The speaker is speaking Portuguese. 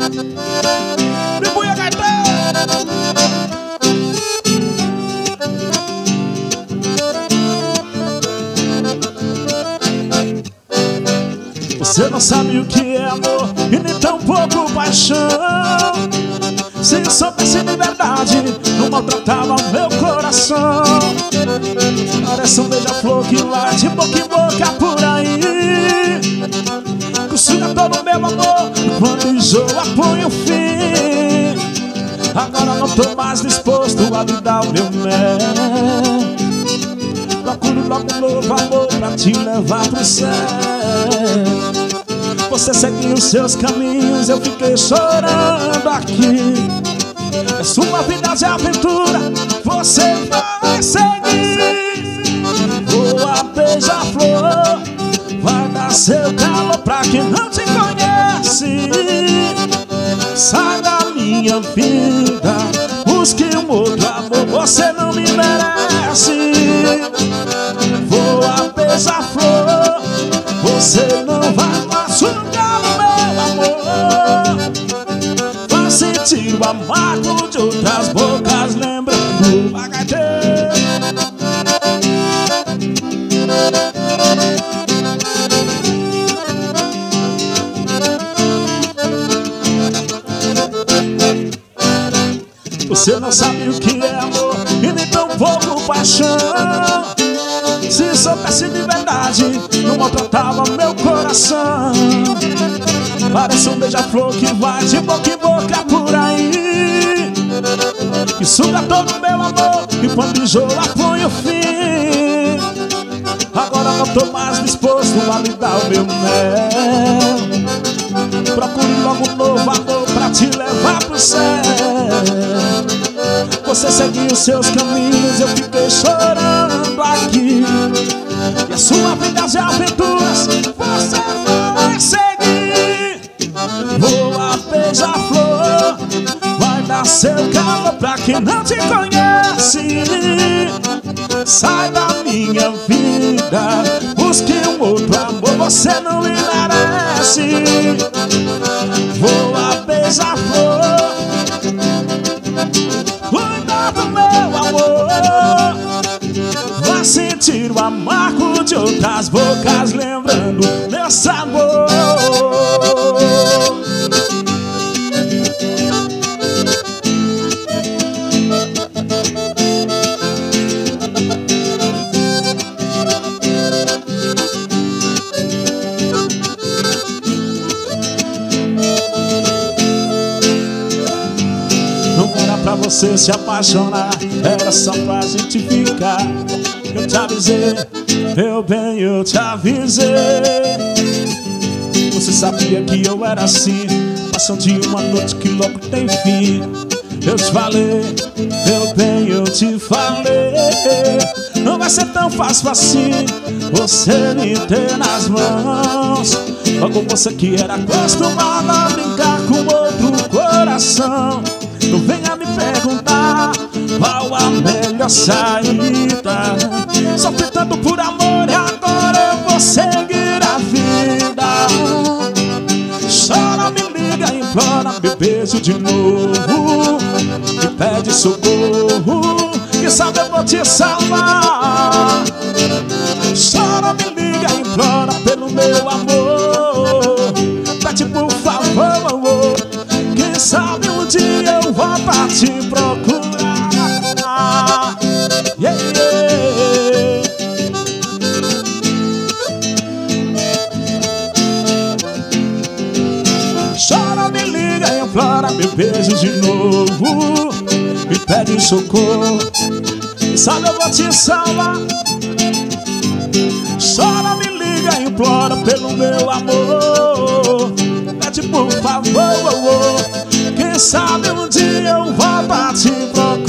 Tribuia Gaitão. Você não sabe o que é amor e nem tão pouco paixão. Se eu soubesse de verdade, não maltratava meu coração. Parece um beija-flor que vai de boca em boca por aí, suga todo meu amor, quando enjoa põe o fim. Agora não tô mais disposto a lhe dar o meu mel. Procuro logo um novo amor pra te levar pro céu. Você seguiu os seus caminhos, eu fiquei chorando aqui. É sua vida de aventura, você vai seguir. Voa beija-flor, vai dar seu calor pra quem não te conhece. Sai da minha vida, busque um outro amor, você não me merece. Voa beija-flor, você não vai machucar o meu amor. Vai sentir o amargo de outras bocas, lembrando o HD. Você não sabe o que é amor e nem tão pouco paixão. Se soubesse de verdade, não maltratava meu coração. Parece um beija-flor que vai de boca em boca por aí, que suga todo o meu amor e quando enjoa põe o fim. Agora não tô mais disposto a lhe dar o meu mel. Procure logo um novo amor pra te levar pro céu. Você seguiu os seus caminhos, eu fiquei chorando aqui. E a sua vida de aventuras, você vai seguir. Voa beija-flor, vai dar seu calor pra quem não te conhece. Sai da minha vida, busque um outro amor, você não me merece. Voa beija-flor, cuida do meu amor. Vai sentir o amargo de outras bocas, lembrando meu sabor. Pra você se apaixonar, era só pra gente ficar. Eu te avisei, meu bem, eu te avisei. Você sabia que eu era assim, paixão de uma noite que logo tem fim. Eu te falei, meu bem, eu te falei. Não vai ser tão fácil assim você me ter nas mãos. Logo você que era acostumado a brincar com outro coração, não venha me perguntar qual a melhor saída. Sofri tanto por amor e agora eu vou seguir a vida. Chora, me liga, implora, me beijo de novo, me pede socorro, quem sabe eu vou te salvar. Chora, me liga, implora pelo meu amor, pede por favor, quem sabe um dia eu vou pra te procurar. Yeah, yeah. Chora, me liga, implora, me beijo de novo, me pede socorro, quem sabe eu vou te salvar. Chora, me liga, implora pelo meu amor, pede por favor, quem sabe um dia eu vou pra te procurar.